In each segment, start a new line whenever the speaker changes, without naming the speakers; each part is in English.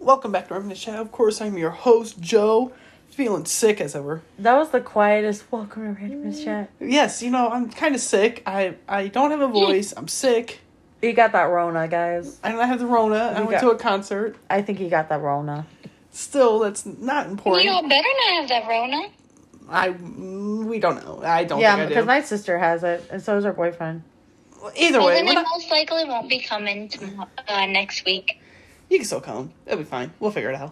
Welcome back to Reminisce Chat. Of course, I'm your host, Joe. Feeling sick as ever.
That was the quietest welcome to Reminisce Chat.
Yes, I'm kind of sick. I don't have a voice. I'm sick.
You got that Rona, guys.
I don't have the Rona. I went to a concert.
I think he got that Rona.
Still, that's not important.
You better not have that Rona.
We don't know. I don't think I do.
Yeah, because my sister has it, and so does her boyfriend.
Either way,
then it most likely won't be coming next week.
You can still come. It'll be fine. We'll figure it out.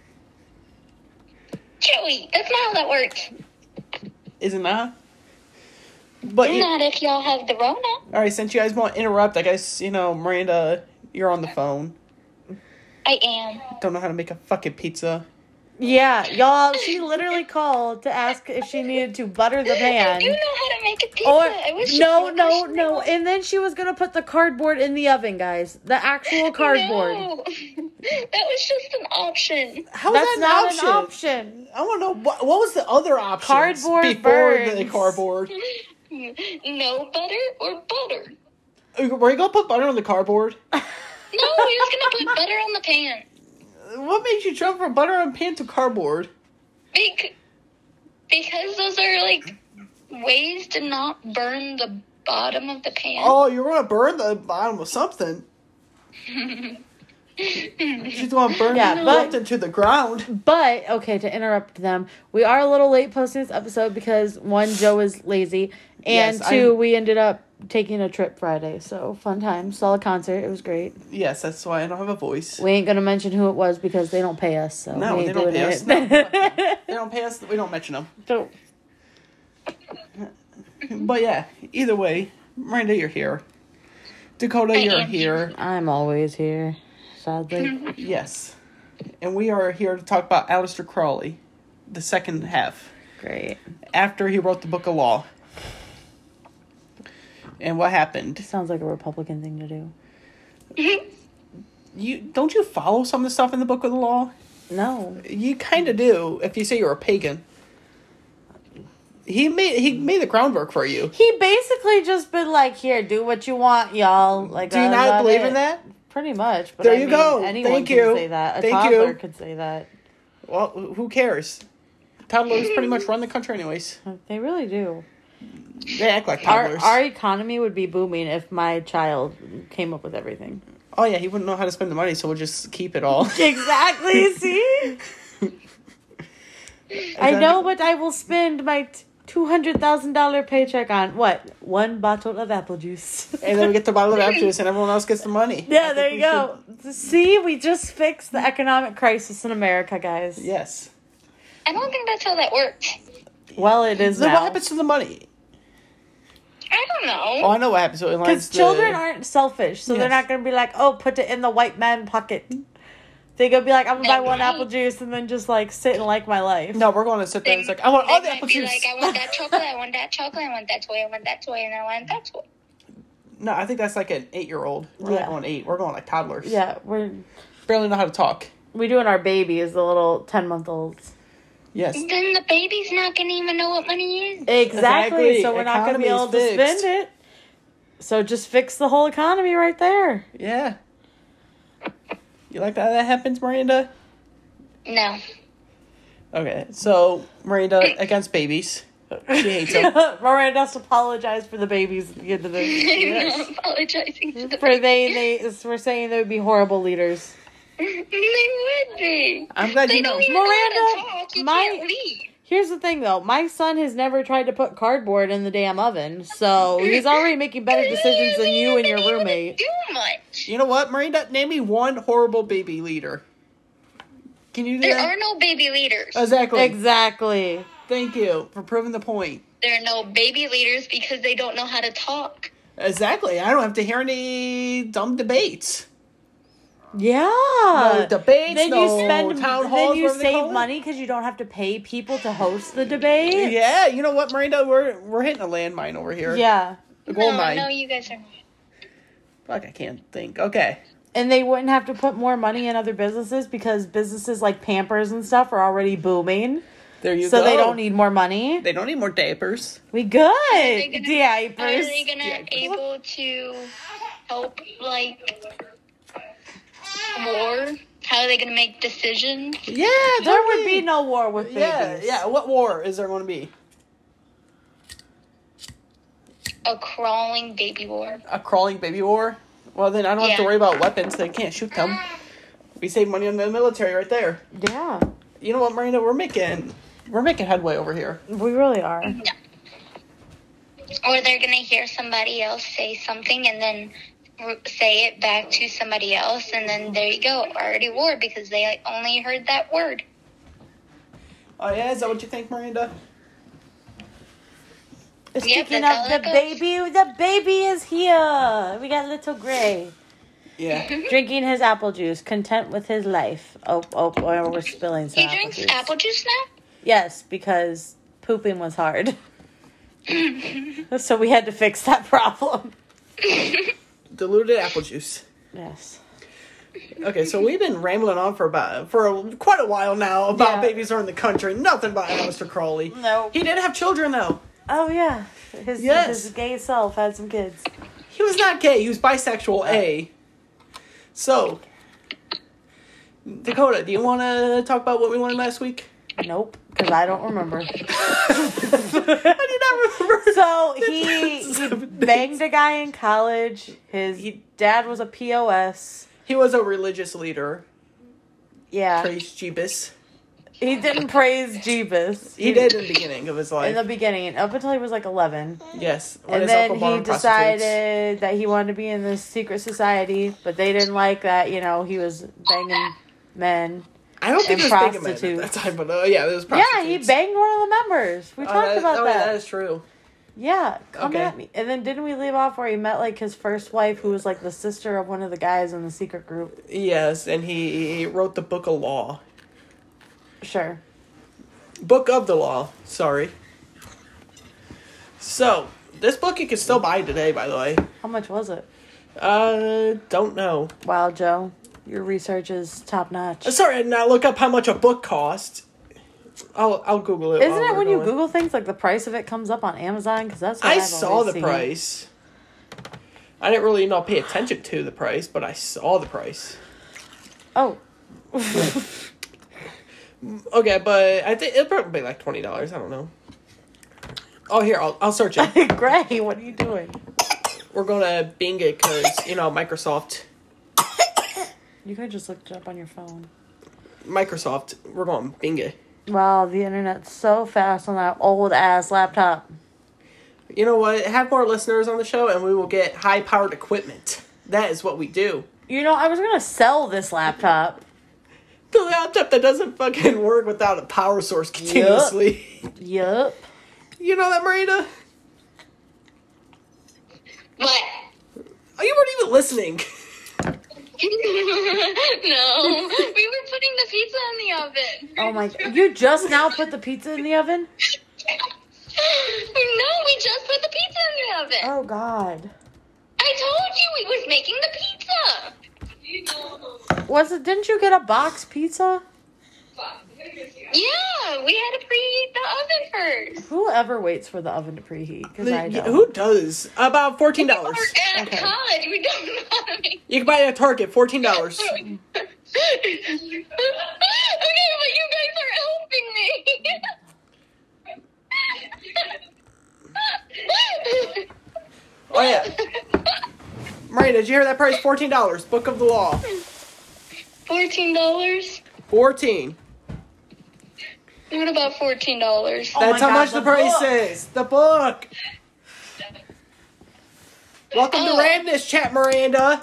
Joey, that's not how that works.
Isn't that? But
not if y'all have the Rona.
Alright, since you guys won't interrupt, I guess, Miranda, you're on the phone.
I am.
Don't know how to make a fucking pizza.
Yeah, y'all, she literally called to ask if she needed to butter the pan.
I do know how to make a pizza.
No. And then she was going to put the cardboard in the oven, guys. The actual cardboard.
No. That was just an option.
How
That's
is that
not
an option? I want to know, what was the other option?
Cardboard
before
burns.
the cardboard?
No butter or butter?
Were you going to put butter on the cardboard?
No, we was going to put butter on the pan.
What made you jump from butter on pan to cardboard?
Because those are, ways to not burn the bottom of the pan.
Oh, you're going to burn the bottom of something. She's going to burn something to the ground.
But, okay, to interrupt them, we are a little late posting this episode because, one, Joe is lazy, and two, we ended up taking a trip Friday. So, fun time. Saw a concert. It was great.
Yes, that's why I don't have a voice.
We ain't going to mention who it was because they don't pay us. So
no, they don't pay us. No, they don't pay us. We don't mention them.
Don't.
But yeah, either way, Miranda, you're here. Dakota, you're here.
I'm always here, sadly.
Yes. And we are here to talk about Aleister Crowley, the second half.
Great.
After he wrote the Book of Law. And what happened?
Sounds like a Republican thing to do.
Don't you follow some of the stuff in the Book of the Law?
No.
You kind of do, if you say you're a pagan. He made the groundwork for you.
He basically just been like, here, do what you want, y'all. Like,
do you not believe in that?
Pretty much. But
there you go.
Anyone can say that. A toddler could say that.
Well, who cares? Toddlers pretty much run the country anyways.
They really do.
They act like toddlers.
Our economy would be booming if my child came up with everything.
Oh, yeah, he wouldn't know how to spend the money, so we'll just keep it all.
Exactly, see? I know what I will spend my $200,000 paycheck on. What? One bottle of apple juice.
And then we get the bottle of apple juice and everyone else gets the money.
Yeah, there you go. See, we just fixed the economic crisis in America, guys.
Yes.
I don't think that's how that works.
Well, it is
then
now.
What happens to the money?
I don't know.
Oh, I know what happens to it.
Because children aren't selfish, so they're not going to be like, oh, put it in the white man pocket. They're going to be like, I'm going to buy one apple juice and then just, sit and like my life.
No, we're going to sit there and it's like, I want all the apple juice.
I want that chocolate, I want that chocolate, I want that toy, I want that toy, and I want that toy.
No, I think that's like an 8-year-old. We're not going 8. We're going like toddlers.
Yeah, we're...
Barely know how to talk.
We doing our babies, the little 10-month-olds.
Yes.
Then the baby's not going to even know what money is.
Exactly. So we're not going to be able to spend it. So just fix the whole economy right there.
Yeah. You like that happens, Miranda?
No.
Okay, so Miranda against babies. She hates them.
Miranda has to apologize for the babies at the end of the
I'm not apologizing to the babies.
We're saying they would be horrible leaders.
They would be.
I'm glad you know.
Miranda, here's the thing, though. My son has never tried to put cardboard in the damn oven, so he's already making better decisions than you and your roommate.
Do much.
You know what, Miranda? Name me one horrible baby leader. Can you do that?
There are no baby leaders.
Exactly.
Thank you for proving the point.
There are no baby leaders because they don't know how to talk.
Exactly. I don't have to hear any dumb debates.
Yeah.
No debates,
then
town halls.
Then you save money because you don't have to pay people to host the debate.
Yeah, you know what, Miranda? We're hitting a landmine over here.
Yeah.
A gold mine.
No, you guys are not.
Fuck, I can't think. Okay.
And they wouldn't have to put more money in other businesses because businesses like Pampers and stuff are already booming.
There you go.
So they don't need more money.
They don't need more diapers.
We good.
Diapers. Are they gonna able to help more How are they going to make decisions?
Yeah,
There would be no war with babies.
Yeah. What war is there going to be?
A crawling baby war.
A crawling baby war? Well, then I don't have to
Yeah.
worry about weapons. They can't shoot them. We save money on the military right there.
Yeah.
You know what, Marina? We're making headway over here.
We really are.
Yeah. Or they're going to hear somebody else say something and then say it back to somebody else, and then there you go, already war, because they only heard that word.
Oh, yeah? Is that what you think, Miranda?
Speaking
that's
of
how
the
it goes.
the baby is here. We got little Gray.
Yeah.
Drinking his apple juice, content with his life. Oh, we're spilling some
He
apple
drinks
juice.
apple juice now?
Yes, because pooping was hard. So we had to fix that problem.
Diluted apple juice.
Yes.
Okay, so we've been rambling on for quite a while now about
Yeah.
babies around the country. Nothing about Aleister Crowley.
No.
He did have children, though.
Oh, yeah. His gay self had some kids.
He was not gay. He was bisexual, A. So, Dakota, do you want to talk about what we learned last week?
Nope, because I don't remember.
I do not remember.
So he banged a guy in college. His dad was a POS.
He was a religious leader.
Yeah.
Praise Jeebus.
He didn't praise Jeebus.
He did in the beginning of his life.
In the beginning, up until he was like 11.
Yes.
And then he decided that he wanted to be in this secret society, but they didn't like that, he was banging men.
I don't think
and
it was big men at
prostitutes.
that time, but yeah, it was
Yeah,
prostitutes.
he banged one of the members. We talked about that.
Yeah, that is true.
Yeah, come
Okay.
at me. And then didn't we leave off where he met like his first wife, who was like the sister of one of the guys in the secret group?
Yes, and he wrote the Book of Law.
Sure.
Book of the Law, sorry. So, this book you can still buy today, by the way.
How much was it?
Don't know.
Wow, Joe, your research is top notch.
Sorry, I did not look up how much a book cost. I'll Google it.
Isn't
while
it
we're
when you
going.
Google things like the price of it comes up on Amazon? Because that's what
I
I've
saw
always
the
seen.
price. I didn't really pay attention to the price, but I saw the price.
Oh.
Okay, but I think it'll probably be like $20. I don't know. Oh, here, I'll search it.
Gray, what are you doing?
We're gonna Bing it because, Microsoft.
You could just look it up on your phone.
Microsoft, we're going Bing it.
Wow, the internet's so fast on that old ass laptop.
You know what? Have more listeners on the show and we will get high-powered equipment. That is what we do.
I was gonna sell this laptop.
The laptop that doesn't fucking work without a power source continuously.
Yup.
You know that, Marina?
What?
Oh, you weren't even listening.
No, we were putting the pizza in the oven.
Oh my, you just now put the pizza in the oven?
No, we just put the pizza in the oven.
Oh god.
I told you we was making the pizza.
Didn't you get a box pizza?
Yeah, we had to preheat the oven first.
Whoever waits for the oven to preheat? Because I don't.
Who does? About $14.
We're at
Okay.
college. We don't know how to make.
You can buy it at Target, $14.
Okay, but you guys are helping me.
Oh, yeah. Marina, did you hear that price? $14. Book of the Law.
$14?
14.
What about $14?
Oh
That's
my
how
God,
much the
the
price
book.
is. The book. Welcome to Ramness Chat, Miranda.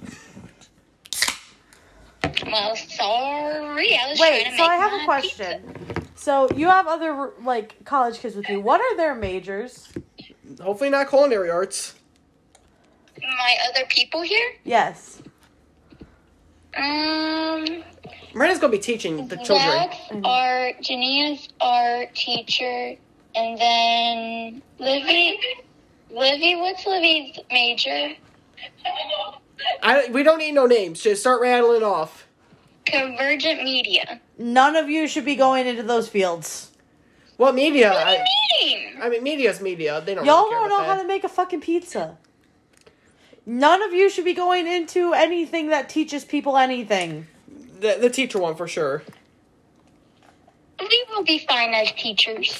Well, sorry. I was
Wait,
trying to
so
make
I have a
my
question.
pizza.
So you have other college kids with you. What are their majors?
Hopefully not culinary arts.
My other people here?
Yes.
Miranda's going to be teaching the children.
Zach's art, Jania's art teacher, and then Livy, what's Livy's major?
We don't need no names. Just start rattling off.
Convergent media.
None of you should be going into those fields.
What media?
What do you mean?
I mean, media's media. They don't
Y'all
really care
don't know
about
how
that.
to make a fucking pizza. None of you should be going into anything that teaches people anything.
The teacher one for sure.
We will be fine as teachers.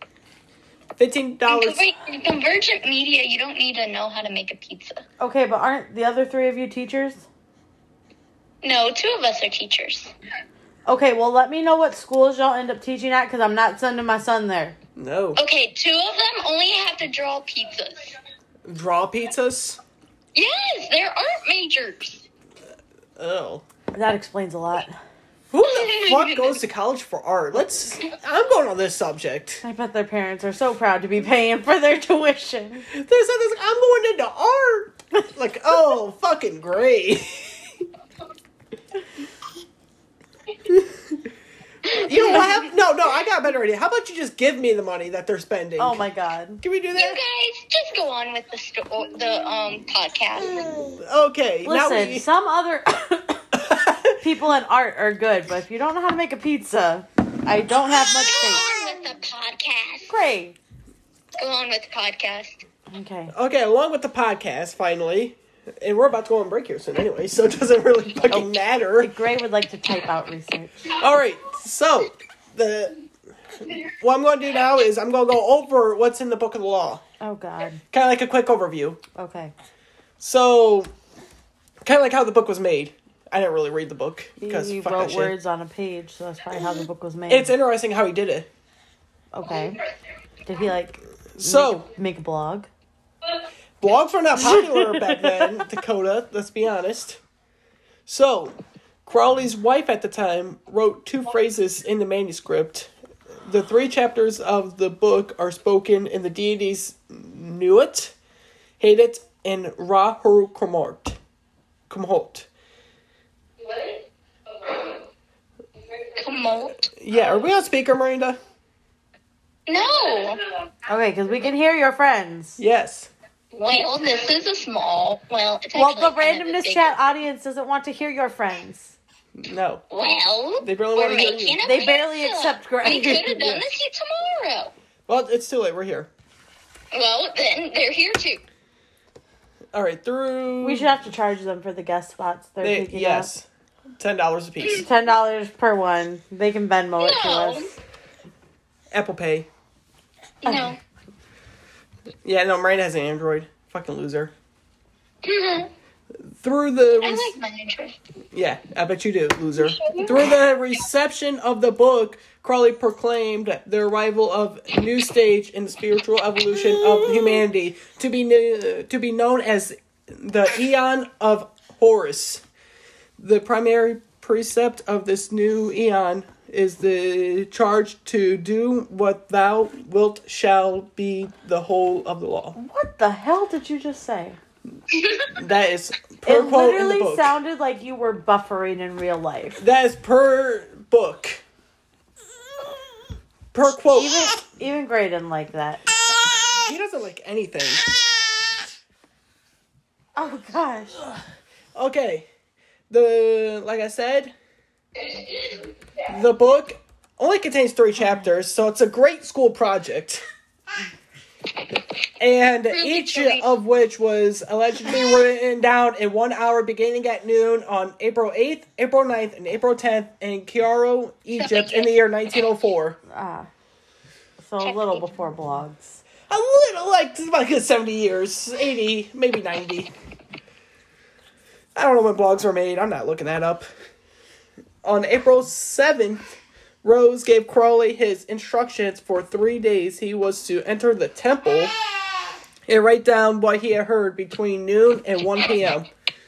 $15.
In Convergent Media, you don't need to know how to make a pizza.
Okay, but aren't the other 3 of you teachers?
No, 2 of us are teachers.
Okay, well, let me know what schools y'all end up teaching at, because I'm not sending my son there.
No.
Okay, 2 of them only have to draw pizzas.
Draw pizzas?
Yes, there aren't majors.
Oh.
That explains a lot.
Who the fuck goes to college for art? I'm going on this subject.
I bet their parents are so proud to be paying for their tuition.
I'm going into art. Like, oh, fucking great. You know what? No, I got a better idea. How about you just give me the money that they're spending?
Oh my god.
Can we do that?
You guys, just go on with the podcast.
Okay.
Listen, some other people in art are good, but if you don't know how to make a pizza, I don't have much
Go
faith.
on with the podcast.
Great.
Go on with the podcast.
Okay.
Okay, along with the podcast, finally. And we're about to go on break here soon anyway, so it doesn't really fucking matter.
Gray would like to type out research.
Alright, so, what I'm going to do now is I'm going to go over what's in the Book of the Law.
Oh god.
Kind of like a quick overview.
Okay.
So, kind of like how the book was made. I didn't really read the book. Because
He
fuck
wrote
that shit.
words on a page, so that's probably how the book was made.
It's interesting how he did it.
Okay. Did he,
So,
make a blog?
blogs were not popular back then, Dakota, let's be honest. So, Crowley's wife at the time wrote 2 phrases in the manuscript. The 3 chapters of the book are spoken in the deities Nuit, Hadit, and Ra-Huru Kumhot.
Kumhot?
Yeah, are we on speaker, Miranda?
No.
Okay, because we can hear your friends.
Yes.
Well, this is a small. Well, it's
Well,
actually
the
kind of a
randomness
big-
chat audience doesn't want to hear your friends.
No.
Well,
They barely
we're
want to hear
making
you.
a
They barely
pizza.
accept
We
Greg.
could have done
Yes.
this here tomorrow.
Well, it's too late, we're here.
Well, then they're here too.
Alright, through...
We should have to charge them for the guest spots they're picking
yes. $10 a piece.
up. $10 per one. They can Venmo it to
No.
us.
Apple Pay.
No.
Yeah, no, Miranda has an Android. Fucking loser.
I
Through the...
like my Android.
Yeah, I bet you do, loser. Through the reception of the book, Crowley proclaimed the arrival of a new stage in the spiritual evolution of humanity to be known as the Eon of Horus. The primary precept of this new eon is the charge to do what thou wilt shall be the whole of the law.
What the hell did you just say?
That is per
It
quote in the
literally
book.
sounded like you were buffering in real life.
That is per book. Per quote.
Even Gray didn't like that.
He doesn't like anything.
Oh gosh.
Okay. Like I said, the book only contains 3 chapters, so it's a great school project. And each of which was allegedly written down in 1 hour beginning at noon on April 8th, April 9th, and April 10th in Cairo, Egypt in the year 1904.
So a little before blogs.
A little, like about a good 70 years, 80, maybe 90. I don't know when blogs were made. I'm not looking that up. On April 7th, Rose gave Crowley his instructions for 3 days. He was to enter the temple and write down what he had heard between noon and 1 p.m.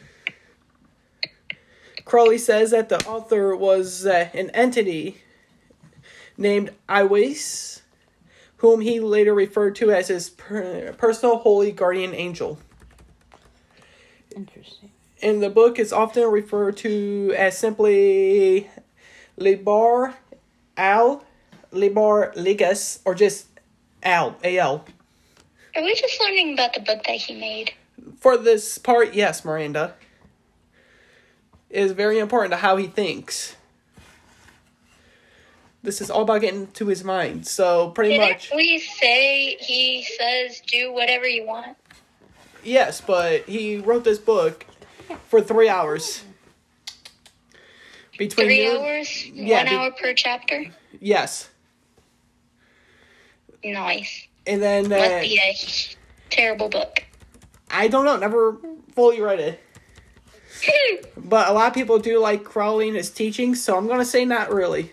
Crowley says that the author was an entity named Iwis, whom he later referred to as his personal holy guardian angel.
Interesting.
In the book, it's often referred to as simply Libar Al, Libar Ligas, or just Al, A-L.
Are we just learning about the book that he made?
For this part, yes, Miranda. It is very important to how he thinks. This is all about getting to his mind, so pretty much...
Didn't we say he says do whatever you want?
Yes, but he wrote this book for 3 hours. Between
3
you,
hours?
Yeah,
1 hour per chapter?
yes.
Nice.
And then
Must be a terrible book.
I don't know, never fully read it. But a lot of people do like Crowley and his teachings, so I'm going to say not really.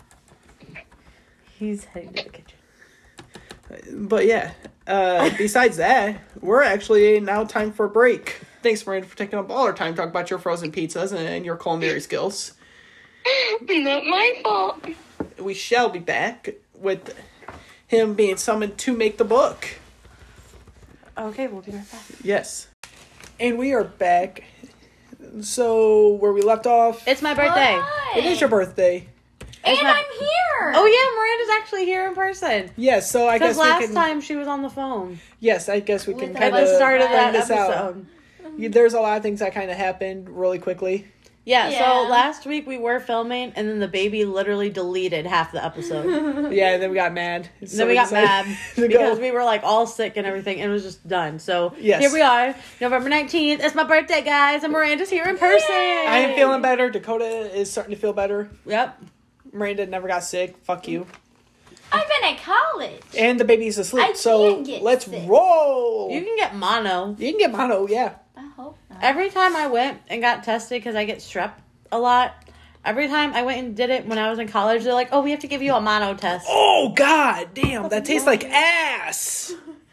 He's heading to the kitchen.
But yeah, besides that, we're actually now time for a break. Thanks, Miranda, for taking up all our time to talk about your frozen pizzas and your culinary skills.
Not my fault.
We shall be back with him being summoned to make the book.
Okay, we'll be right back.
Yes. And we are back. So, where we left off,
It's my birthday.
Hi.
it is your birthday.
And
my-
I'm here.
Oh yeah, Miranda's actually here in person.
Yes, so I
Because
guess
last
we can.
time she was on the phone
Yes, I guess we
With
can
the
kind
at
of
the start of
bring
that
this out.
episode.
There's a lot of things that kind of happened really quickly.
Yeah,
Yeah.
so last week we were filming, and then the baby literally deleted half the episode.
Yeah, and then we got mad. So
Then we got
decided
mad
to
because
go.
we were like all sick and everything, and it was just done. So
Yes.
here we are, November 19th. It's my birthday, guys, and Miranda's here in person.
I am feeling better. Dakota is starting to feel better.
Yep.
Miranda never got sick. Fuck you.
I've been at college.
And the baby's asleep.
I
So
can't get
let's
sick.
roll.
You can get mono.
You can get mono, yeah.
I hope not.
Every time I went and got tested, because I get strep a lot, every time I went and did it when I was in college, they're like, oh, we have to give you a mono test.
Oh, god damn. That tastes like ass.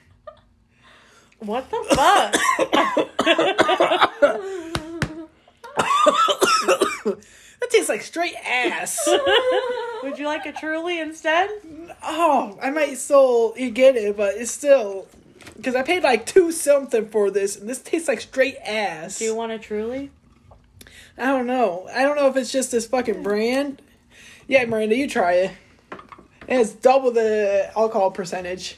What the fuck?
That tastes like straight ass.
Would you like a Truly instead?
Oh, I might still get it, but it's still... Because I paid like $2 something for this, and this tastes like straight ass.
Do you want a Truly?
I don't know. I don't know if it's just this fucking brand. Yeah, Miranda, you try it. And it's double the alcohol percentage.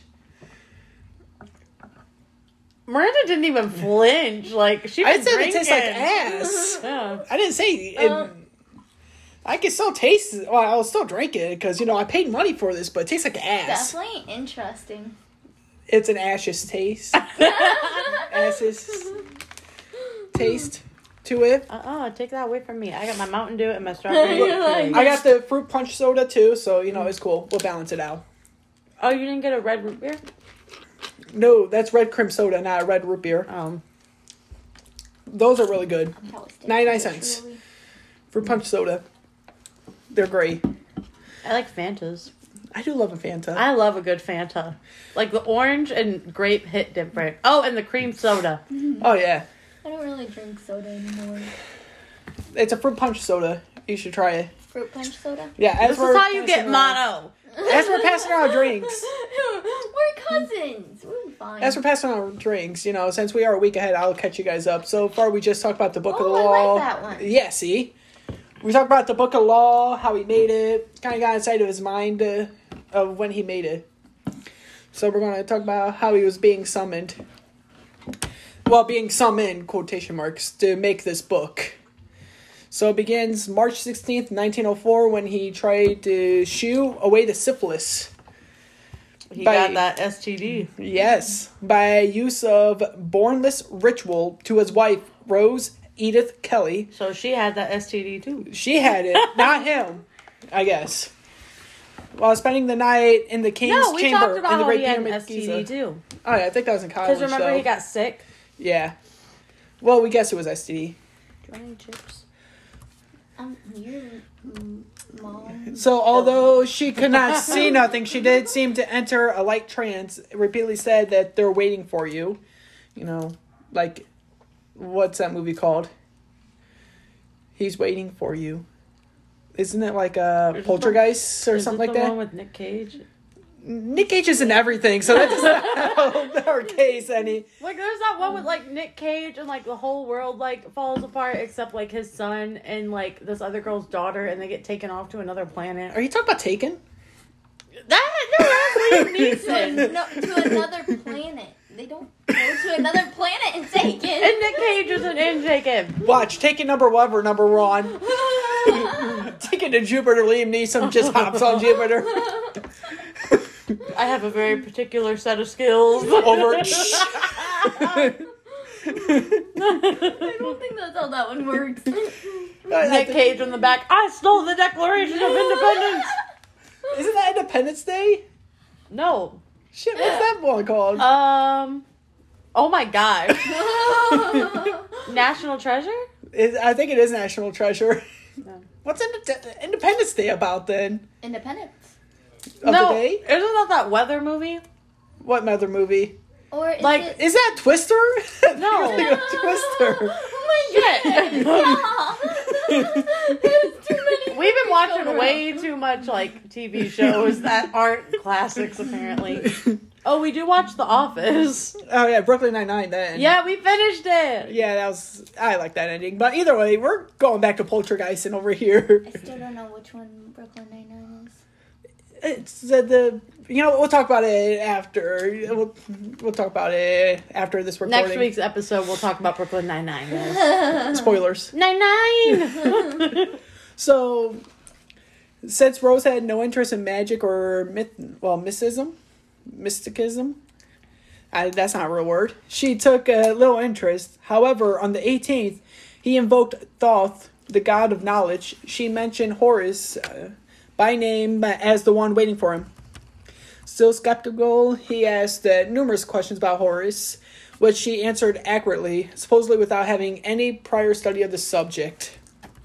Miranda didn't even flinch. Like, she was
I said
drinking.
it tastes like ass.
Yeah.
I didn't say it. I can still taste it. Well, I'll still drink it because, you know, I paid money for this, but it tastes like ass.
Definitely interesting.
It's an ashes taste. Ashes taste to it.
Take that away from me. I got my Mountain Dew and my strawberry. Kool-Aid.
I got the fruit punch soda too, so, you know, it's cool. We'll balance it out.
Oh, you didn't get a red root beer?
No, that's red cream soda, not a red root beer. Those are really good. 99 cents. Fruit punch soda. They're great.
I like Fantas.
I do love a Fanta.
I love a good Fanta. Like the orange and grape hit different. Oh, and the cream soda.
Oh, yeah.
I don't really drink soda anymore.
It's a fruit punch soda. You should try it.
Fruit punch soda?
Yeah, as
This
we're
is how you get
passing around-
mono.
As we're passing around drinks.
We're cousins. We're fine.
As we're passing around drinks, you know, since we are a week ahead, I'll catch you guys up. So far, we just talked about the Book of the
Oh, I
Law.
like that one.
Yeah, see? We talked about the Book of Law, how he made it, kind of got inside of his mind of when he made it. So we're going to talk about how he was being summoned. Well, being summoned, quotation marks, to make this book. So it begins March 16th, 1904, when he tried to shoo away the syphilis.
He
By-
got that STD.
Yes, by use of bornless ritual to his wife, Rose Edith Kelly.
So she had that STD too.
She had it, not him, I guess. While spending the night in the king's
No, we
chamber
talked
in
about
the
how
Great
he had an
Pyramid of
STD
Giza.
too.
Oh yeah, I think that was in college.
Because remember
though.
he got sick?
Yeah. Well, we guess it was STD.
Do you want any chips?
Your mom.
So, although she could not see nothing, she did seem to enter a light trance. It repeatedly said that they're waiting for you. You know, like, what's that movie called? He's waiting for you. Isn't it like a Poltergeist or
Is
something
it
like
the
that?
one with Nick Cage?
Nick Cage is in everything, so that does not help our case any.
Like, there's that one with, like, Nick Cage and, like, the whole world, like, falls apart except, like, his son and, like, this other girl's daughter, and they get taken off to another planet.
Are you talking about Taken?
No, that's Liam Neeson.
No, to another planet. They don't go to another planet and take
And
it.
Nick Cage isn't in Taken.
Watch, Taken number 1 or number 1. Taken to Jupiter, Liam Neeson just hops on Jupiter.
I have a very particular set of skills.
Over.
I don't think that's how that one works.
Nick Cage in the back. I stole the Declaration of Independence.
Isn't that Independence Day?
No.
Shit, what's that one called?
Oh my gosh. National Treasure?
I think it is National Treasure.
No.
What's Independence Day about then?
Independence.
Of the day?
Isn't that weather movie?
What other movie?
Or is
Like,
it...
Is that Twister?
No.
You're thinking of Twister.
Oh my god! There's too many.
We've been watching
going
way
around.
too much like TV shows that aren't classics apparently. Oh, we do watch The Office.
Oh yeah, Brooklyn Nine-Nine then.
Yeah, we finished it.
Yeah, I like that ending. But either way, we're going back to Poltergeist over here.
I still don't know which one Brooklyn Nine-Nine is.
It's the we'll talk about it after. We'll talk about it after this recording.
Next week's episode, we'll talk about Brooklyn Nine-Nine, guys.
Spoilers.
9-9!
So, since Rose had no interest in magic or mysticism, that's not a real word. She took a little interest. However, on the 18th, he invoked Thoth, the god of knowledge. She mentioned Horus by name as the one waiting for him. Still skeptical, he asked numerous questions about Horus, which she answered accurately, supposedly without having any prior study of the subject.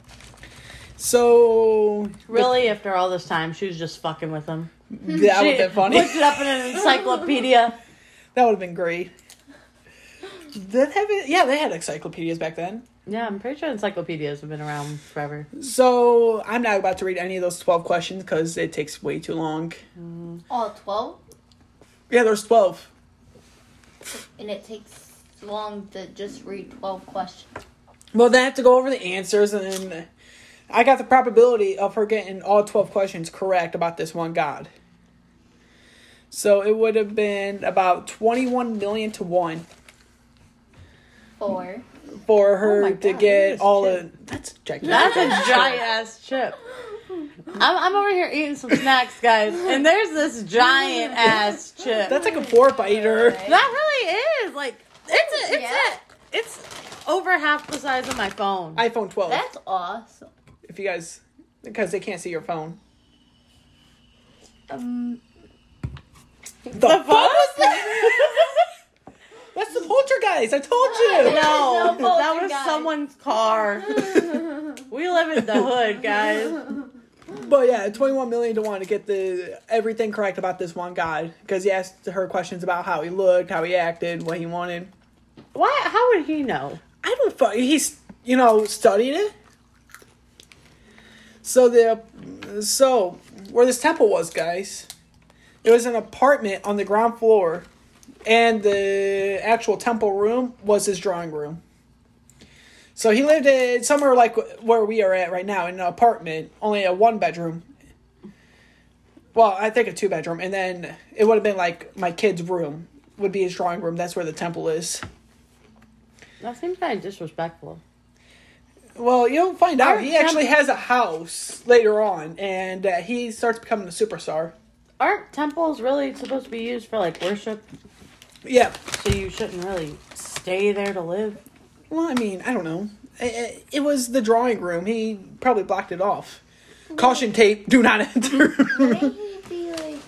So...
Really, after all this time, she was just fucking with him.
That would have been funny.
Looked it up in an encyclopedia.
That would have been great. Yeah, they had encyclopedias back then.
Yeah, I'm pretty sure encyclopedias have been around forever.
So, I'm not about to read any of those 12 questions because it takes way too long.
All 12?
Yeah, there's 12.
And it takes long to just read 12 questions.
Well, they have to go over the answers, and then I got the probability of her getting all 12 questions correct about this one god. So, it would have been about 21 million to 1 for her
my
to
God,
get
look
all
at this
of... That's gigantic.
That's a giant ass chip. I'm over here eating some snacks, guys, and there's this giant ass chip.
That's like a 4-biter.
That really is like it's over half the size of my phone.
iPhone 12.
That's awesome.
If you guys... Because they can't see your phone. The fuck was that? That's the Poltergeist. I told you.
No,
No
that was
poltergeist.
someone's car. We live in the hood, guys.
But yeah, 21 million to 1 to get everything correct about this one guy. Because he asked her questions about how he looked, how he acted, what he wanted.
Why? How would he know?
I don't. He's studied it. So where this temple was, guys, it was an apartment on the ground floor. And the actual temple room was his drawing room. So he lived in somewhere like where we are at right now, in an apartment, only a 1-bedroom. Well, I think a 2-bedroom. And then it would have been like my kid's room would be his drawing room. That's where the temple is.
That seems kind of disrespectful.
Well, you'll find out.
Our
He actually
temple-
has a house later on. And he starts becoming a superstar.
Aren't temples really supposed to be used for like worship?
Yeah.
So you shouldn't really stay there to live?
Well, I mean, I don't know. It was the drawing room. He probably blocked it off. Caution tape, do not enter.
Wouldn't he be like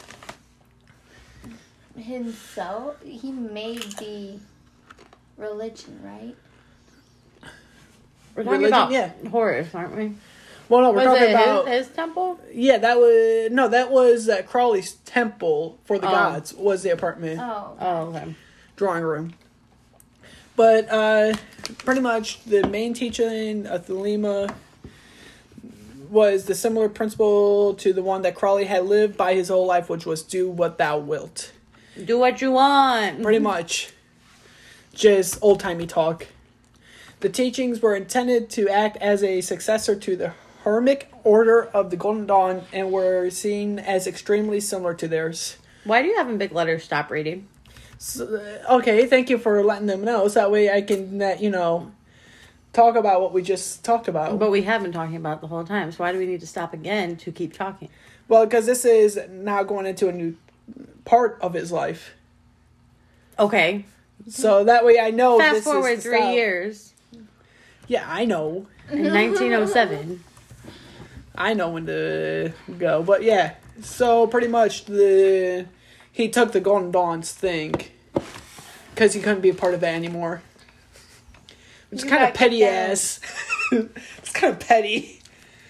himself? He made the religion, right?
We're talking
Religion,
about
yeah.
Horus, aren't we?
Well, no, we're
Was
talking
it
about...
his temple?
Yeah, that was Crowley's temple for the gods, was the apartment
Oh.
Oh, okay.
drawing room. But pretty much the main teaching of Thelema was the similar principle to the one that Crowley had lived by his whole life, which was do what thou wilt.
Do what you want.
Pretty much. Just old-timey talk. The teachings were intended to act as a successor to the Hermic Order of the Golden Dawn and were seen as extremely similar to theirs.
Why do you have in big letters stop reading?
So, okay, thank you for letting them know. So that way I can, talk about what we just talked about.
But we have been talking about it the whole time, so why do we need to stop again to keep talking?
Well, because this is now going into a new part of his life.
Okay.
So that way I know
Fast
this
forward
is the
3
style.
years.
Yeah, I know.
In 1907.
I know when to go. But yeah, so pretty much he took the Golden Dawn's thing because he couldn't be a part of that anymore. Which is kind of petty ass. It's kind of petty.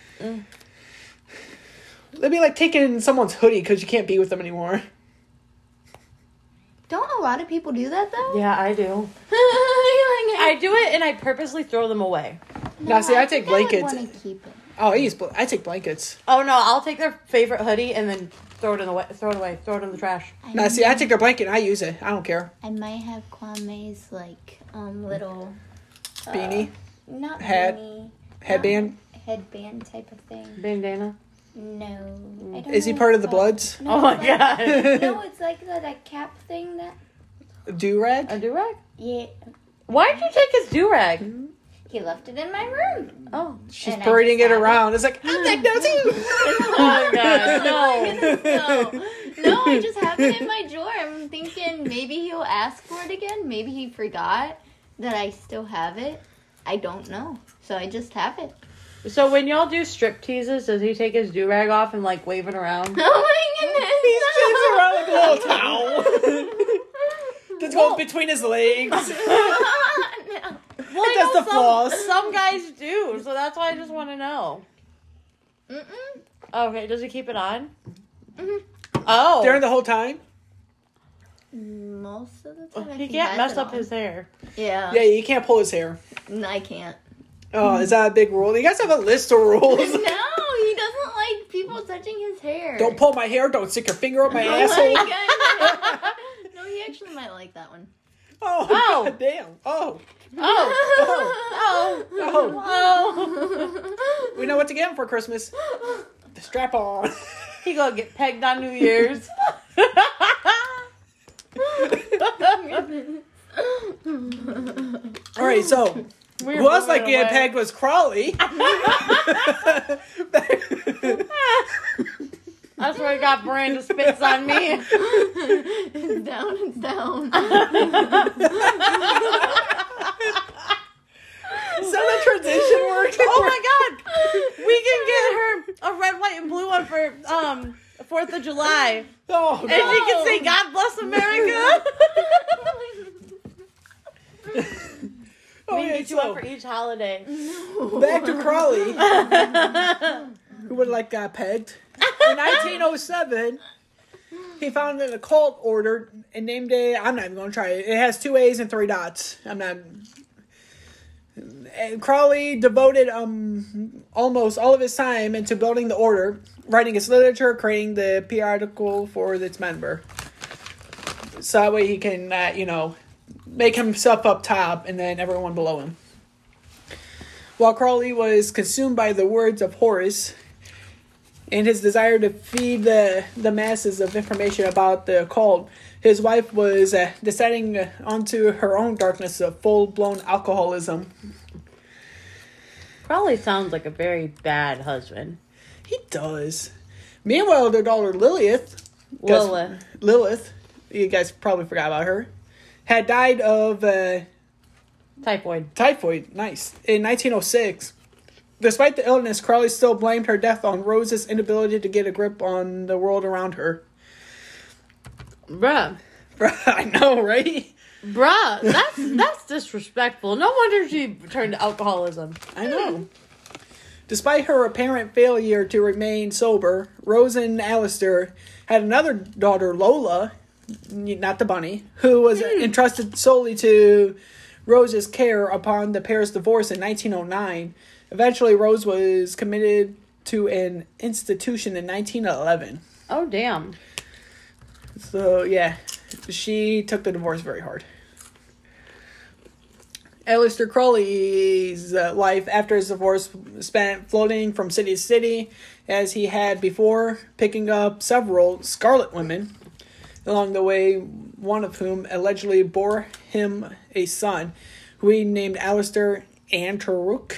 It'd be like taking someone's hoodie because you can't be with them anymore.
Don't a lot of people do that though?
Yeah, I do. I do it and I purposely throw them away.
Now, see, I take blankets.
I want to keep it.
Oh, I take blankets.
Oh no, I'll take their favorite hoodie and then throw it away, throw it in the trash.
Now, see, I take their blanket and I use it. I don't care.
I might have Kwame's like little
Beanie,
not
hat,
beanie,
headband.
headband type of thing.
Bandana.
No, I don't
Is he
know
part
what
of the
it's called.
Bloods?
No,
Oh my
it's like-
god.
No, it's like that cap thing that.
Do rag?
A do-rag?
Yeah,
Why'd you take his do-rag?
he left it in my room.
Oh.
She's
And I
parading
just
it
have
around. It's like, I'll take those too.
Oh god, no.
No, I just have it in my drawer. I'm thinking maybe he'll ask for it again. Maybe he forgot that I still have it. I don't know. So I just have it.
So when y'all do strip teases, does he take his do-rag off and like wave it around?
Oh my goodness.
He's just around like a little towel. Just goes between his legs.
No.
Well, I
does
know
the floss.
Some guys do, so that's why I just want to know.
Mm-mm.
Okay, does he keep it on?
Mhm.
Oh.
During the whole time?
Most of the time.
He can't mess up his hair.
Yeah.
Yeah, you can't pull his hair.
No, I can't.
Oh, is that a big rule? You guys have a list of rules.
No, he doesn't like people touching his hair.
Don't pull my hair. Don't stick your finger up my
Oh
asshole.
my God. No, he actually might like that one.
Oh,
Oh.
God damn. Oh.
Oh.
Oh. We know what to get him for Christmas. The strap on.
He gonna get pegged on New Year's.
All right, so who else like getting pegged was Crawley.
That's where he got Miranda spits on me.
It's down, it's down.
So the transition worked.
Oh my god! We can get her a red, white, and blue one for 4th of July.
Oh,
And she can say God bless America. We can
Okay,
get you one
so
for each holiday.
back to Crawley, who would like got pegged. In 1907, he founded a cult order and named it. I'm not even going to try it. It has 2 A's and 3 dots. I'm not. And Crawley devoted almost all of his time into building the order, writing its literature, creating the periodical for its member. So that way he can, make himself up top and then everyone below him. While Crawley was consumed by the words of Horace and his desire to feed the masses of information about the occult, his wife was descending onto her own darkness of full-blown alcoholism.
Probably sounds like a very bad husband.
He does. Meanwhile, their daughter Lilith, you guys probably forgot about her, had died of
Typhoid.
typhoid. Nice. In 1906. Despite the illness, Crawley still blamed her death on Rose's inability to get a grip on the world around her.
Bruh.
I know, right?
Bruh, that's disrespectful. No wonder she turned to alcoholism.
I know. Despite her apparent failure to remain sober, Rose and Alistair had another daughter, Lola, not the bunny, who was entrusted solely to Rose's care upon the pair's divorce in 1909. Eventually, Rose was committed to an institution in 1911.
Oh, damn.
So, yeah, she took the divorce very hard. Aleister Crowley's life after his divorce spent floating from city to city, as he had before, picking up several Scarlet women along the way, one of whom allegedly bore him a son, who he named Alistair Antaruk.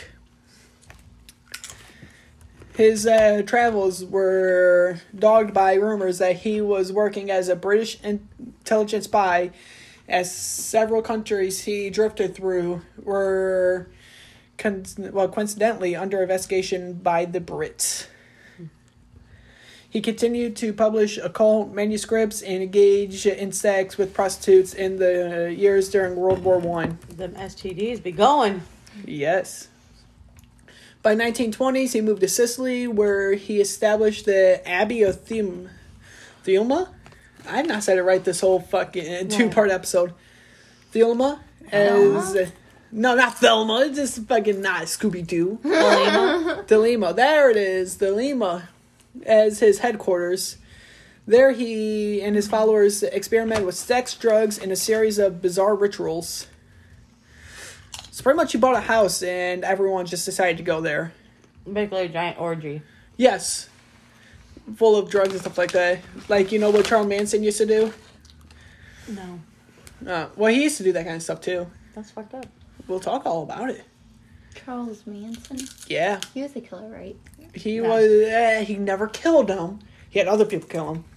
His travels were dogged by rumors that he was working as a British intelligence spy as several countries he drifted through were coincidentally under investigation by the Brits. He continued to publish occult manuscripts and engage in sex with prostitutes in the years during World War I.
Them STDs be going.
Yes. By 1920s, he moved to Sicily, where he established the Abbey of Thelma? I've not said it right this whole fucking two-part episode. Thelma as... No, not Thelma. It's just fucking not Scooby-Doo. Thelma. There it is. Thelma as his headquarters. There he and his followers experimented with sex, drugs, and a series of bizarre rituals. So pretty much he bought a house and everyone just decided to go there.
Basically a giant orgy.
Yes. Full of drugs and stuff like that. Like, you know what Charles Manson used to do?
No.
Well, he used to do that kind of stuff too.
That's fucked up.
We'll talk all about it.
Charles Manson.
Yeah.
He was a killer, right?
He was... he never killed him. He had other people kill him.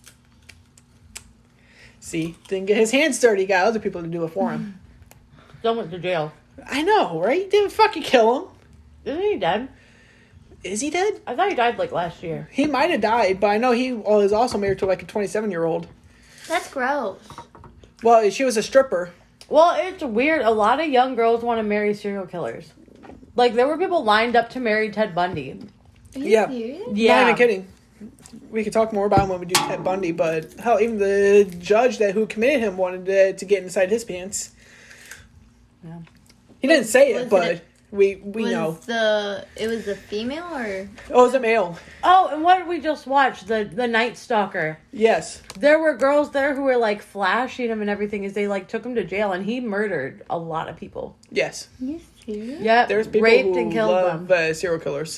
See? Didn't get his hands dirty. He got other people to do it for him.
Still went to jail.
I know, right? He didn't fucking kill him.
Isn't he dead?
Is he dead?
I thought he died like last year.
He might have died, but I know he was also married to like a 27-year-old.
That's gross.
Well, she was a stripper.
Well, it's weird. A lot of young girls want to marry serial killers. Like, there were people lined up to marry Ted Bundy.
Are you
Yeah.
serious?
Yeah.
Not even kidding. We could talk more about him when we do Ted Bundy, but hell, even the judge who committed him wanted to get inside his pants.
Yeah.
He didn't say it,
Was
but
it-
we know.
It was the female or?
Oh, it was a male.
Oh, and what did we just watch? The Night Stalker.
Yes.
There were girls there who were, like, flashing him and everything as they, like, took him to jail, and he murdered a lot of people.
Yes.
Are you serious?
Yep.
There's people
raped
who
and killed
love
them.
serial killers.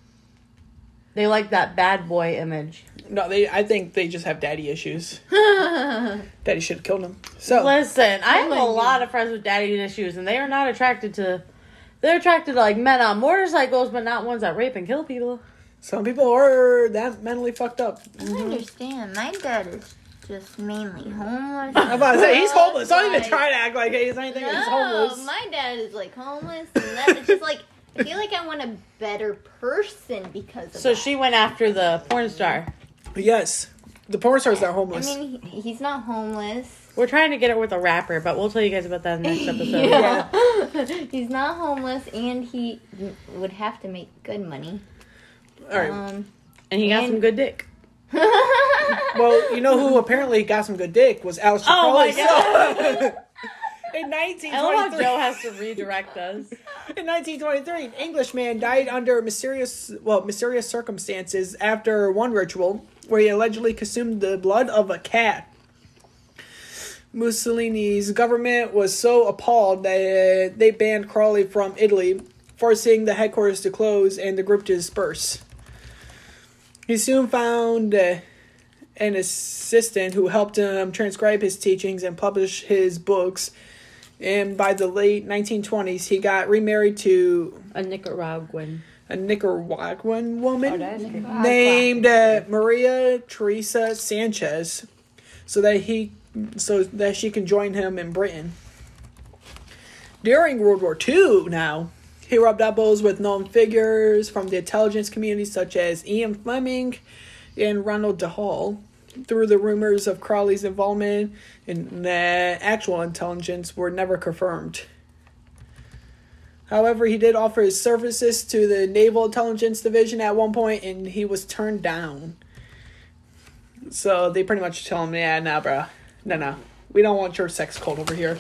They like that bad boy image.
No, I think they just have daddy issues. Daddy should have killed him. So,
Listen, I have
my
a lot of friends with daddy issues, and they are not attracted to... They're attracted to, like, men on motorcycles, but not ones that rape and kill people.
some people are that mentally fucked up.
I don't understand. My dad is just mainly homeless.
I'm about to say, he's homeless. Don't even
Like-
try to act like he's anything. He's homeless.
My dad is like homeless, and that it's just like I feel like I want a better person because of
So
that.
she went after the porn star.
Yes. The porn stars are
I
homeless.
mean, he's not homeless.
We're trying to get her with a rapper, but we'll tell you guys about that in the next episode.
Yeah. He's not homeless, and he would have to make good money.
All right.
And he got
And-
some good dick.
Well, you know who apparently got some good dick was Aleister
Oh my
Crowley.
God.
In
I love how
1923,
Joe has to redirect us.
in 1923, an Englishman died under mysterious circumstances after one ritual where he allegedly consumed the blood of a cat. Mussolini's government was so appalled that they banned Crowley from Italy, forcing the headquarters to close and the group to disperse. He soon found an assistant who helped him transcribe his teachings and publish his books. And by the late 1920s, he got remarried to
A Nicaraguan.
a Nicaraguan woman
Oh, that's good.
named Maria Teresa Sanchez, so that she can join him in Britain. During World War II, now, he rubbed elbows with known figures from the intelligence community such as Ian Fleming and Ronald de Hall. Through the rumors of Crowley's involvement in the actual intelligence were never confirmed. However, he did offer his services to the Naval Intelligence Division at one point, and he was turned down. So they pretty much tell him, yeah, nah, bro. No. We don't want your sex cult over here.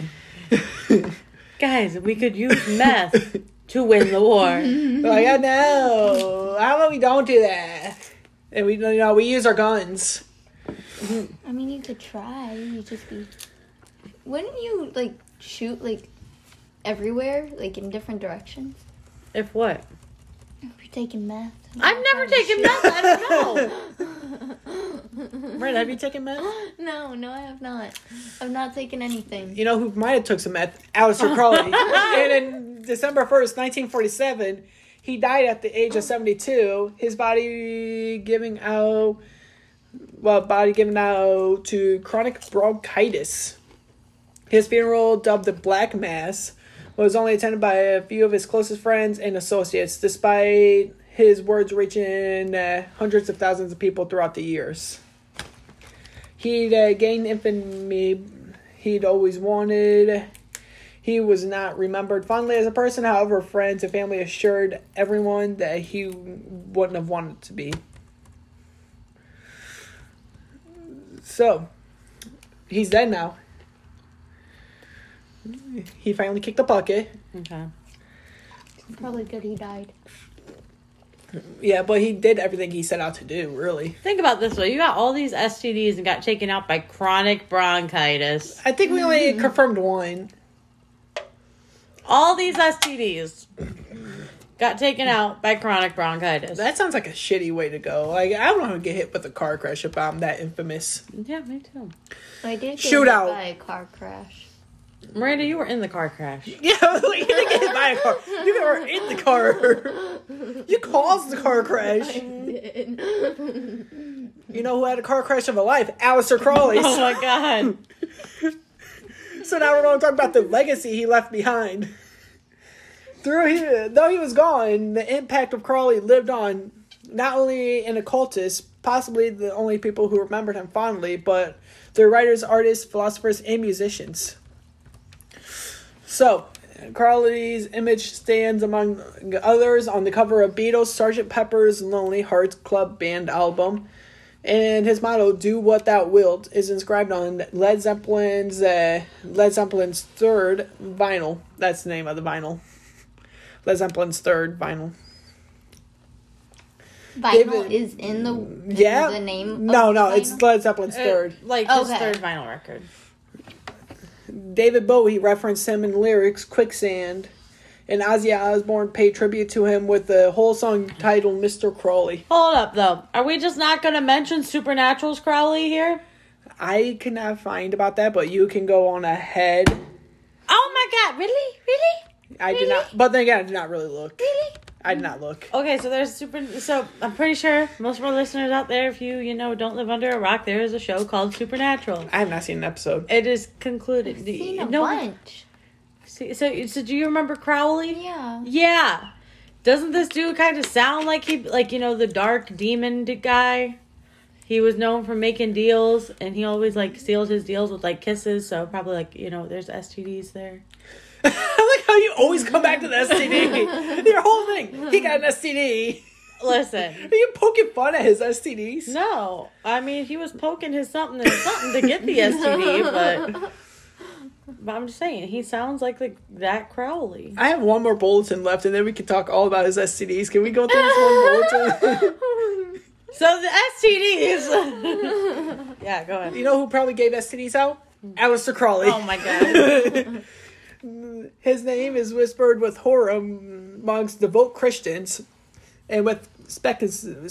Guys, we could use meth to win the war.
Like, I know. How about we don't do that? And we use our guns.
I mean, you could try. You just be. Wouldn't you like shoot like everywhere, like in different directions?
If what?
If you're taking meth.
I've never taken meth. I don't know.
Right, have you taken meth?
No, I have not. I've not taken anything.
You know who might have took some meth? Aleister Crowley. And in December 1st, 1947, he died at the age of 72. His body giving out to chronic bronchitis. His funeral, dubbed the Black Mass, was only attended by a few of his closest friends and associates, despite his words reaching hundreds of thousands of people throughout the years. He'd gained infamy he'd always wanted. He was not remembered fondly as a person. However, friends and family assured everyone that he wouldn't have wanted to be. So, he's dead now. He finally kicked the bucket.
Okay.
Probably good he died.
Yeah, but he did everything he set out to do, really.
Think about this way. You got all these STDs and got taken out by chronic bronchitis.
I think we only confirmed one.
All these STDs got taken out by chronic bronchitis.
That sounds like a shitty way to go. Like, I don't want to get hit with a car crash if I'm that infamous.
Yeah, me too.
I did get
Shootout.
hit by a car crash.
Miranda, you were in the car crash.
Yeah, like, you didn't get hit by a car. You were in the car. You caused the car crash. You know who had a car crash of a life? Aleister Crowley.
Oh my god.
So now we're going to talk about the legacy he left behind. Though he was gone, the impact of Crowley lived on, not only in occultists, possibly the only people who remembered him fondly, but the writers, artists, philosophers, and musicians. So, Crowley's image stands among others on the cover of Beatles' Sgt. Pepper's Lonely Hearts Club Band album. And his motto, "Do what thou wilt," is inscribed on Led Zeppelin's third vinyl. That's the name of the vinyl. Led Zeppelin's third vinyl.
Vinyl is in the name of
No,
the vinyl?
it's Led Zeppelin's third.
Like his
Okay.
third vinyl record.
David Bowie referenced him in lyrics Quicksand, and Ozzy Osbourne paid tribute to him with the whole song titled Mr. Crowley.
Hold up, though. Are we just not going to mention Supernatural's Crowley here?
I cannot find about that, but you can go on ahead.
Oh my god, really?
I did not, but then again, I did not really look. I did not look.
Okay, so so I'm pretty sure most of our listeners out there, if you don't live under a rock, there is a show called Supernatural.
I have not seen an episode.
It is concluded.
Seen a bunch.
So do you remember Crowley?
Yeah.
Yeah. Doesn't this dude kind of sound like the dark demon guy? He was known for making deals, and he always sealed his deals with kisses. So probably there's STDs there.
I like how you always come back to the STD. Your whole thing. He got an STD.
Listen.
Are you poking fun at his STDs?
No. I mean, he was poking his something to get the STD, but I'm just saying, he sounds like that Crowley.
I have one more bulletin left, and then we can talk all about his STDs. Can we go through this one bulletin?
So the STDs. Yeah, go ahead.
You know who probably gave STDs out? Aleister Crowley.
Oh my god.
His name is whispered with horror amongst devout Christians, and with skepticism.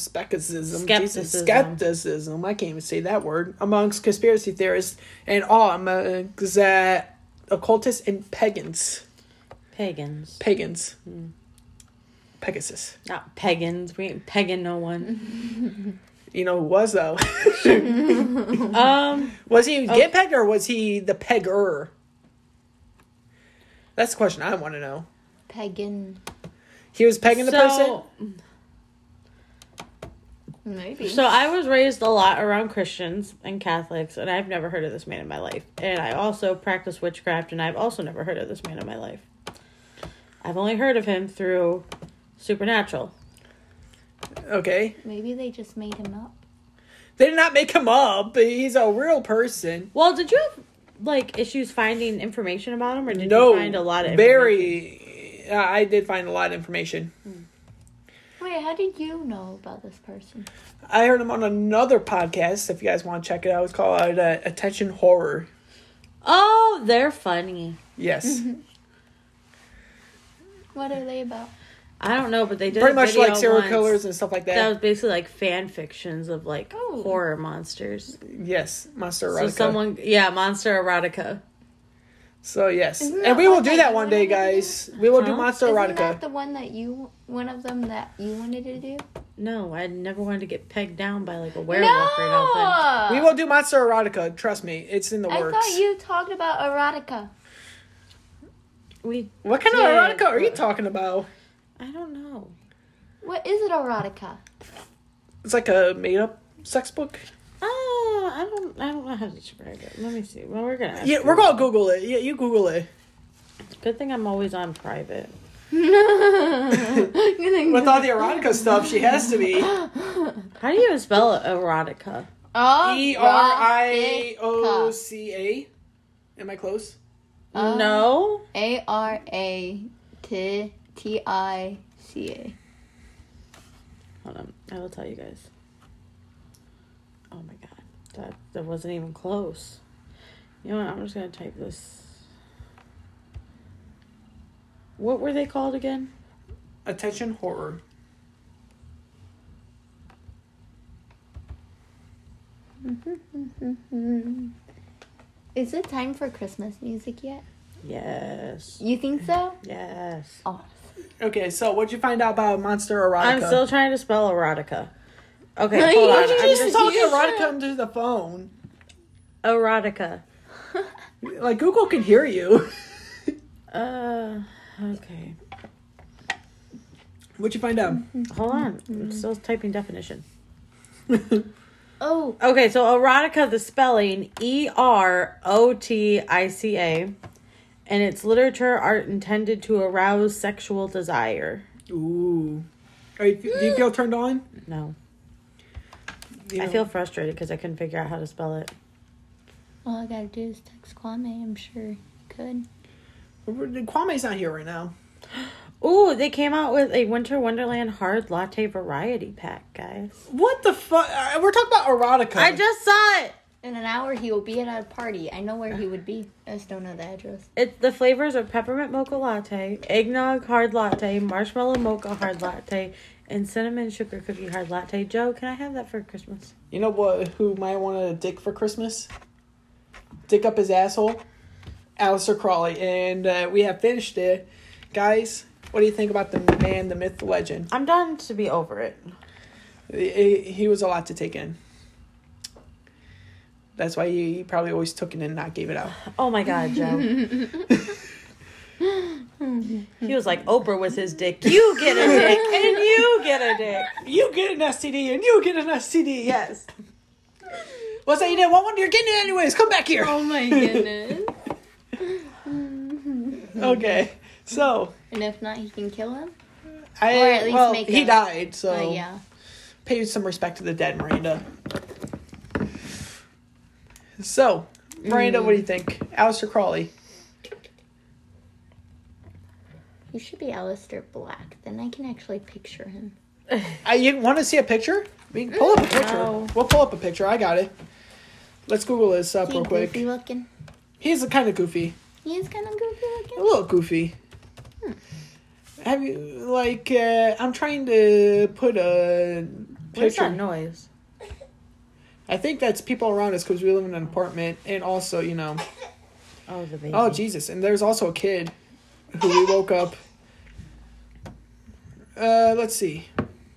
I can't even say that word. Amongst conspiracy theorists, and awe amongst occultists and pagans.
Pagans.
Pegasus.
Not pagans. We ain't pegging no one.
You know who was, though? Was he get pegged, or was he the pegger? That's the question I want to know.
Pagan.
He was pegging the person?
Maybe.
So I was raised a lot around Christians and Catholics, and I've never heard of this man in my life. And I also practice witchcraft, and I've also never heard of this man in my life. I've only heard of him through Supernatural.
Okay.
Maybe they just made him up.
They did not make him up. He's a real person.
Well, did you have issues finding information about him, or did you find a lot of information?
I did find a lot of information.
Wait, how did you know about this person?
I heard him on another podcast. If you guys want to check it out, it's called Attention Horror.
Oh, they're funny.
Yes.
What are they about?
I don't know, but they did
pretty
a
much
video
serial
once
killers and stuff like that.
That was basically fan fictions of horror monsters.
Yes, monster erotica.
So monster erotica.
So yes,
Isn't
and
that
we will
one
do
that
that
you
one day,
wanted to do?
guys. We will do monster
Isn't
erotica.
that the one that you one of them that you wanted to do?
No, I never wanted to get pegged down by like a werewolf or nothing.
We will do Monster Erotica. Trust me, it's in the
I
works.
thought you talked about erotica.
What kind of
did,
erotica are you
but-
talking about?
I don't know.
What is it, erotica?
It's like a made-up sex book.
I don't know how to describe it. Let me see. Well, we're gonna.
Yeah, we're gonna Google it. Yeah, you Google it.
Good thing I'm always on private.
With all the erotica stuff, she has to be.
How do you even spell it, erotica?
Erioca. Am I close?
No.
Aratica.
Hold on. I will tell you guys. Oh my god. That wasn't even close. You know what? I'm just gonna type this. What were they called again?
Attention horror.
Is it time for Christmas music yet?
Yes.
You think so?
Yes.
Oh.
Okay, so what'd you find out about Monster Erotica?
I'm still trying to spell erotica. Okay,
No,
hold
you
on.
Why'd you
I'm
just
just
talk erotica into the phone?
erotica.
Like, Google can hear you.
Okay.
What'd you find out?
Hold on. I'm still typing definition.
Oh.
Okay, so erotica, the spelling Erotica, and it's literature art intended to arouse sexual desire.
Ooh. Do you feel turned on?
No.
You
I
know,
feel frustrated because I couldn't figure out how to spell it.
All I gotta do is text Kwame. I'm sure you could.
Kwame's not here right now.
Ooh, they came out with a Winter Wonderland hard latte variety pack, guys.
What the fuck? We're talking about erotica.
I just saw it!
In an hour, he will be at a party. I know where he would be. I just don't know the address.
The flavors are peppermint mocha latte, eggnog hard latte, marshmallow mocha hard latte, and cinnamon sugar cookie hard latte. Joe, can I have that for Christmas?
You know what? Who might want a dick for Christmas? Dick up his asshole? Aleister Crowley. And we have finished it. Guys, what do you think about the man, the myth, the legend?
I'm done to be over it.
He was a lot to take in. That's why he probably always took it and not gave it out.
Oh my god, Joe. He was like, Oprah was his dick. You get a dick, and you get a dick.
You get an STD and you get an STD. Yes. What's that? You didn't want one? You're getting it anyways. Come back here.
Oh my goodness.
Okay. So.
And if not, he can kill him?
Or
at least make
he
a-
died, so
Yeah.
pay some respect to the dead, Miranda. So, Miranda, what do you think? Aleister Crowley.
He should be Alistair Black. Then I can actually picture him.
You want to see a picture? We can pull up a picture.
No.
We'll pull up a picture. I got it. Let's Google this up
He
real quick.
goofy looking.
He's kind of goofy.
He is kind of goofy
A
looking.
little goofy. Have you, like, I'm trying to put a
What's
picture.
that noise?
I think that's people around us because we live in an apartment. And also, you know.
Oh, the baby.
Oh, Jesus. And there's also a kid who we woke up. Let's see.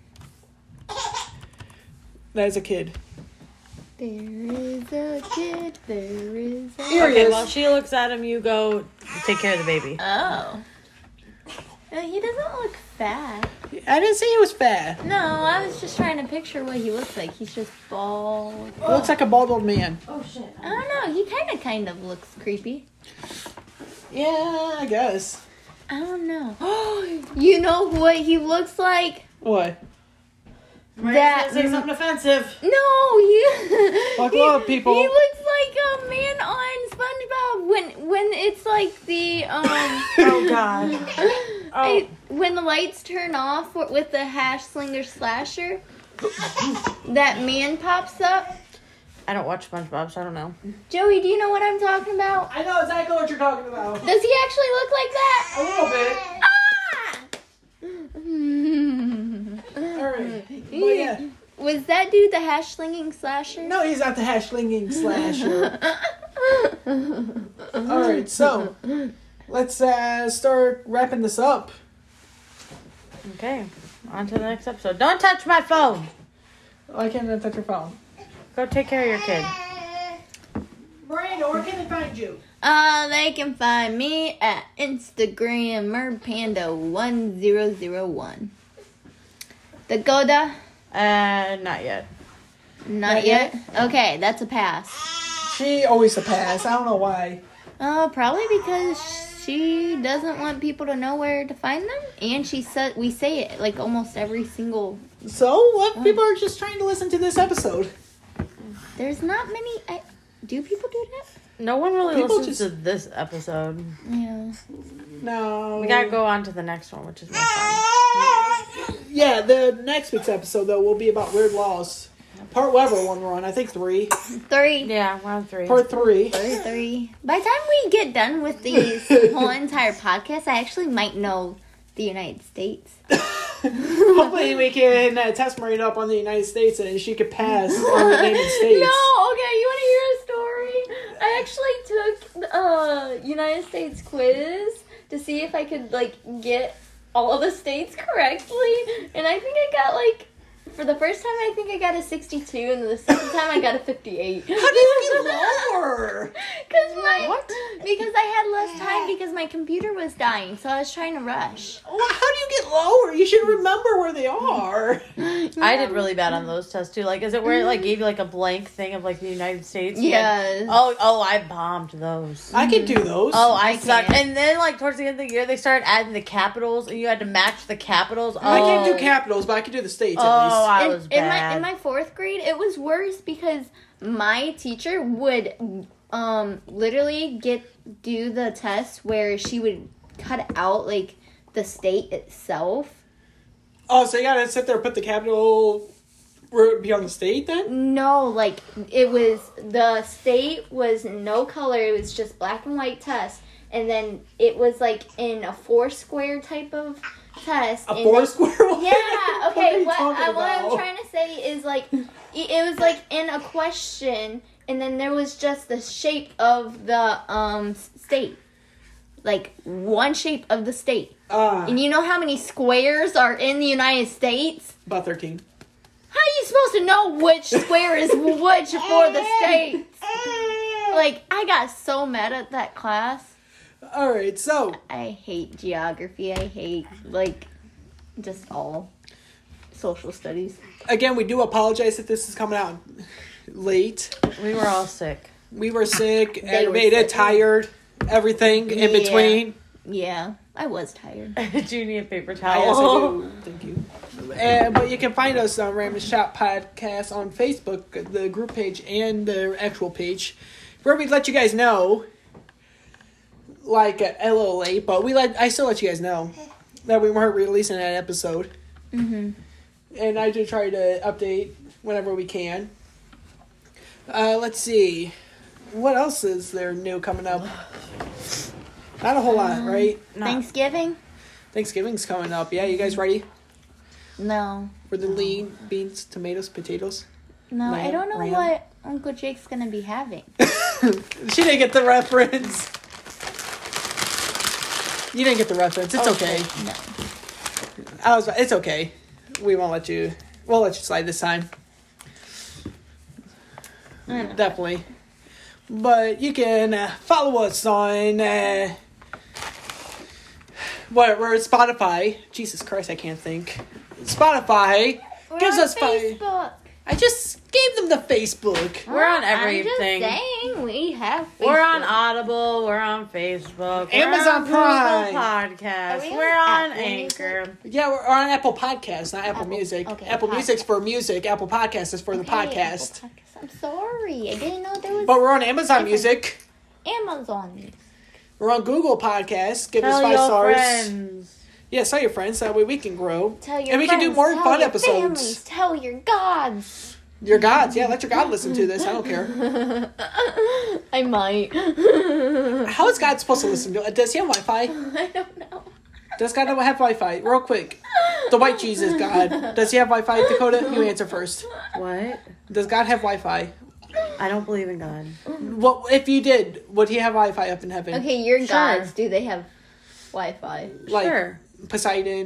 That is a kid.
There is a kid. There is a...
Here he
Okay,
is.
while she looks at him, you go take care of the baby.
Oh. He doesn't look fat.
I didn't say he was fat.
No, I was just trying to picture what he looks like. He's just bald.
He looks like a bald old man.
Oh, shit.
I don't know. He kind of looks creepy.
Yeah, I guess.
I don't know. You know what he looks like?
What?
That-
say something offensive.
No, he.
Buckle up, people.
He looks like a man on SpongeBob when it's like the
Oh, God. Oh.
when the lights turn off with the hash slinger slasher. That man pops up.
I don't watch SpongeBob, so I don't know.
Joey, do you know what I'm talking about?
I know exactly what you're talking about.
Does he actually look like that?
A little bit.
Ah!
Alright. But yeah.
Was that dude the hash slinging slasher?
No, he's not the hash slinging slasher. Alright, so let's start wrapping this up.
Okay, on to the next episode. Don't touch my phone.
Why can't I touch your phone?
Go take care of your kid.
Miranda, where can they find you?
They can find me at Instagram merpanda1001. Dakota?
Not yet.
Not yet? Okay, that's a pass.
She always a pass. I don't know why.
Probably because she doesn't want people to know where to find them, and we say it like almost every single.
So what? People are just trying to listen to this episode.
There's not many. Do people do that?
No one really
People
listens to this episode.
Yeah.
No.
We gotta go on to the next one, which is more fun.
Yeah, the next week's episode though will be about weird laws. Part whatever one we're on. I think 3.
3.
Yeah, round 3.
Part 3.
3. By the time we get done with these whole entire podcast, I actually might know the United States.
Hopefully we can test Marina up on the United States and she could pass on the United States.
No, okay, you want to hear a story? I actually took United States quiz to see if I could, get all the states correctly. And I think I got, for the first time, I think I got a 62, and the second time I got a 58.
How did you get lower?
Because I had less time because my computer was dying, so I was trying to rush.
Well, how do you get lower? You should remember where they are.
I did really bad on those tests too. Is it where it gave you a blank thing of the United States?
Yes.
Oh, I bombed those.
I could do those.
Oh, I sucked.
can't.
And then towards the end of the year, they started adding the capitals, and you had to match the capitals. Oh,
I can't do capitals, but I can do the states at least.
Oh, I was bad.
In my 4th grade, it was worse because my teacher would literally do the test where she would cut out the state itself.
Oh, so you gotta sit there and put the capital where it would be on the state then?
No, it was, the state was no color, it was just black and white test, and then it was in a 4-square type of test.
A 4-square one?
Yeah, okay, what I'm
about?
trying to say is it was in a question, and then there was just the shape of the state. One shape of the state. And you know how many squares are in the United States?
About 13.
How are you supposed to know which square is which for the states? I got so mad at that class.
Alright, so.
I hate geography. I hate, just all social studies.
Again, we do apologize if this is coming out late.
We were all sick.
We were sick,
were
aggravated,
sick.
tired, everything in between.
Yeah, I was tired.
Do you need a paper
Yes,
towel?
I do. Thank you. But you can find us on Random Shop Podcast on Facebook, the group page, and the actual page, where we let you guys know, a little late, but I still let you guys know that we weren't releasing that episode.
Mm-hmm.
And I do try to update whenever we can. Let's see. What else is there new coming up? Not a whole lot, right?
No.
Thanksgiving?
Thanksgiving's coming up. Yeah, you guys ready
No.
for the lean beans, tomatoes, potatoes?
No, I don't know
Lamb?
what Uncle Jake's going to be having.
She didn't get the reference. You didn't get the reference. It's okay.
No.
It's okay. We won't let you. We'll let you slide this time. Definitely. But you can follow us on we're at Spotify. Jesus Christ, I can't think. Spotify gives
on
us
Facebook.
I just gave them the Facebook.
We're on
I'm
everything.
just saying, we have Facebook.
We're on Audible. We're on Facebook.
Amazon
we're on
Prime.
Google Podcasts.
Are we
We're
on
on
Apple
Anchor.
Yeah, we're on Apple Podcasts, not Apple Music.
okay,
Apple
Pod-
Music's for music. Apple Podcasts is for the
Okay,
podcast.
Apple Podcasts. I'm sorry. I didn't know there was
But we're on Amazon Music.
Amazon.
We're on Google Podcasts. Give us
Tell
5
your
stars.
friends.
Yeah, tell your friends. That way we can grow.
Tell your
And we can do
friends,
more
tell
fun
your
episodes.
families, tell your gods.
Your gods. Yeah, let your God listen to this. I don't care.
I might.
How is God supposed to listen to it? Does he have Wi-Fi?
I don't know.
Does God have Wi-Fi? Real quick. The white Jesus God. Does he have Wi-Fi? Dakota, you answer first.
What?
Does God have Wi-Fi?
I don't believe in God.
Well, if you did, would he have Wi-Fi up in heaven?
Okay, your
Sure.
gods, do they have Wi-Fi?
Like
Sure.
Poseidon,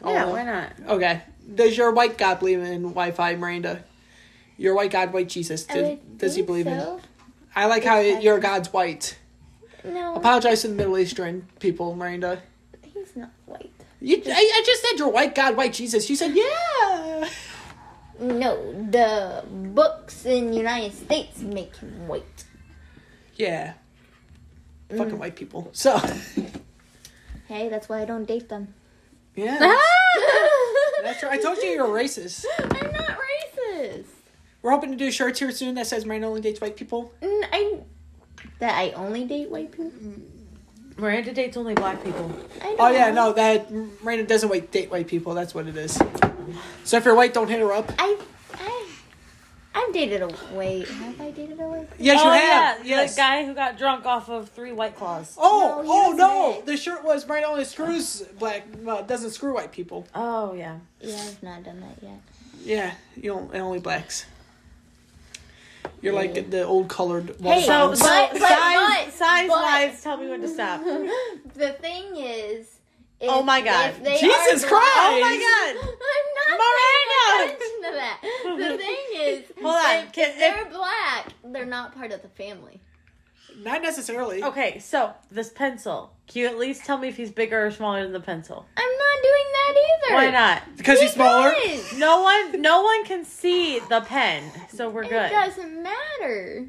Yeah,
Oh.
why not?
Okay. Does your white God believe in Wi-Fi, Miranda? Your white God, white Jesus. Does he believe in? I like how your God's white.
No,
Apologize to the Middle Eastern people, Miranda.
he's not white.
I just said your white God, white Jesus. You said, yeah.
No, the books in United States make him white.
Yeah. Fucking white people. So,
Hey, that's why I don't date them.
yeah. That's right. I told you you're racist.
I'm not racist.
We're hoping to do shirts here soon that says Miranda only dates white people.
That I only date white people.
Miranda dates only black people.
I don't
Oh, yeah,
know.
no, that Miranda doesn't date white people. That's what it is. So if you're white, don't hit her up.
I've dated a white. Have I dated a white?
Yes, you have.
Yeah, the guy who got drunk off of 3 White Claws.
Oh,
No, he
no.
wasn't.
The shirt was Miranda only screws doesn't screw white people.
Oh, yeah.
Yeah, I've not done that yet.
Yeah, you don't, only blacks. You're like the old colored
Hey,
watermelons.
Size-wise, tell me when to stop.
The thing is,
Oh my God.
if they
Jesus
are
Christ!
Oh my God!
I'm not
Miranda!
paying attention to that. The thing is,
Hold on.
if they're black, they're not part of the family.
Not necessarily.
Okay, so this pencil. Can you at least tell me if he's bigger or smaller than the pencil?
I'm not doing that either.
Why not?
Because he's smaller?
Because
No one can see the pen, so we're
it
good.
doesn't matter.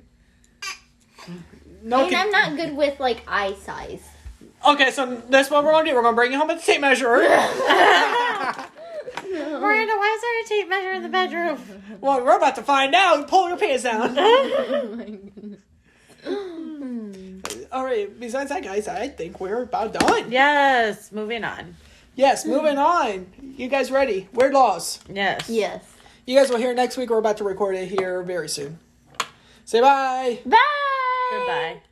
No.
And I'm not good with like eye size.
Okay, so that's what we're going to do. We're going to bring you home a tape measure.
Miranda, why is there a tape measure in the bedroom?
Well, we're about to find out. Pull your pants down.
Oh my goodness.
All right, besides that, guys, I think we're about done.
Yes, moving on.
Yes, moving on. You guys ready? Weird Laws.
Yes.
Yes.
You guys will hear next week. We're about to record it here very soon. Say bye.
Bye.
Goodbye.